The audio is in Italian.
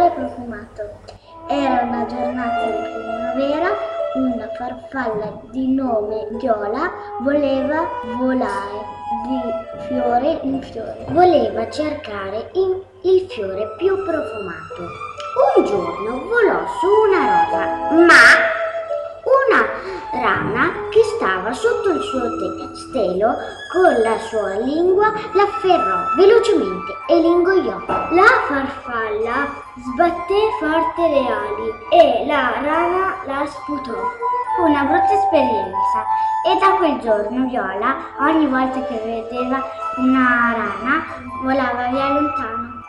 fiore profumato. Era una giornata di primavera, una farfalla di nome Viola voleva volare di fiore in fiore. Voleva cercare il fiore più profumato. Un giorno volò su una rosa, ma una rana che stava sotto il suo stelo con la sua lingua l'afferrò velocemente e l'ingoiò. La farfalla sbatté forte le ali e la rana la sputò. Fu una brutta esperienza e da quel giorno Viola, ogni volta che vedeva una rana, volava via lontano.